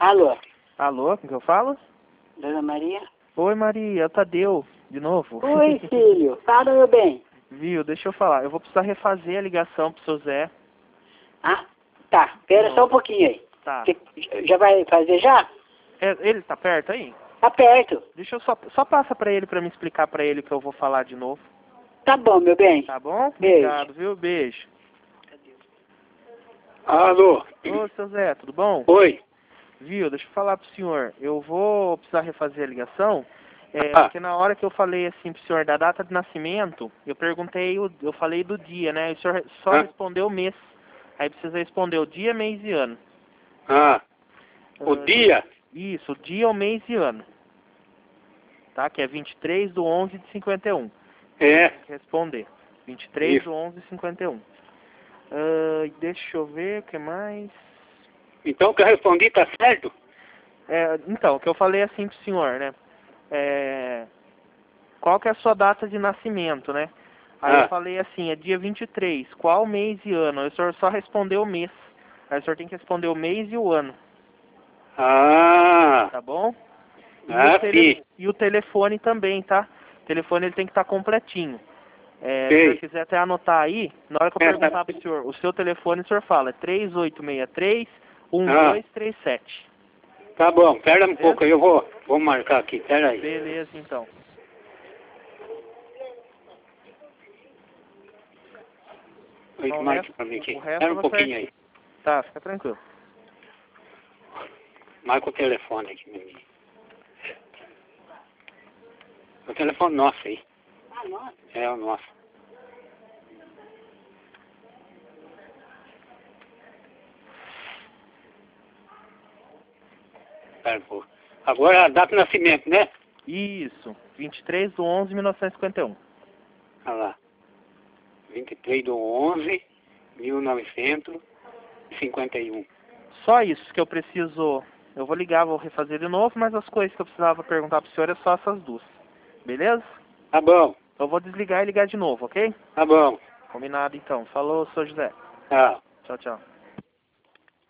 Alô? Alô, com que eu falo? Dona Maria? Oi, Maria, é o Tadeu, de novo. Oi, filho. Fala, meu bem. Viu, deixa eu falar. Eu vou precisar refazer a ligação pro seu Zé. Ah, tá. Espera Não. só um pouquinho aí. Tá. Você já vai fazer já? Ele tá perto aí? Tá perto. Deixa eu só passa pra ele, pra me explicar pra ele que eu vou falar de novo. Tá bom, meu bem. Tá bom? Beijo. Obrigado, viu? Beijo. Alô? Ô, seu Zé, tudo bom? Oi? Viu, deixa eu falar pro senhor. Eu vou precisar refazer a ligação, Ah. porque na hora que eu falei assim pro senhor da data de nascimento, eu perguntei, eu falei do dia, né? E o senhor só respondeu o mês. Aí precisa responder o dia, mês e ano. O dia? Isso, o dia, o mês e ano. Tá? Que é 23/11/51. É. Tem que responder. 23/11/51. Deixa eu ver, o que mais? Então o que eu respondi tá certo? Então, o que eu falei assim pro senhor, né? Qual que é a sua data de nascimento, né? Aí eu falei assim, é dia 23. Qual mês e ano? Aí o senhor só respondeu o mês. Aí o senhor tem que responder o mês e o ano. Tá bom? E o telefone também, tá? O telefone ele tem que estar completinho. Se o senhor quiser até anotar aí, na hora que eu perguntar pro senhor, o seu telefone o senhor fala, é 3863-1237. Tá bom, pera um pouco aí, eu vou marcar aqui, pera aí. Beleza, então. Marque pra mim aqui. Pera um pouquinho aí. Tá, fica tranquilo. Marca o telefone aqui, meu amigo. O telefone nosso aí. Ah, nossa. É o nosso. Pera um pouco. Agora a data de nascimento, né? Isso, 23/11/1951. Olha lá. 23/11/1951. Só isso que eu preciso. Eu vou ligar, vou refazer de novo, mas as coisas que eu precisava perguntar pro senhor é só essas duas. Beleza? Tá bom. Eu vou desligar e ligar de novo, ok? Tá bom. Combinado então. Falou, seu José. Tchau. Tchau, tchau.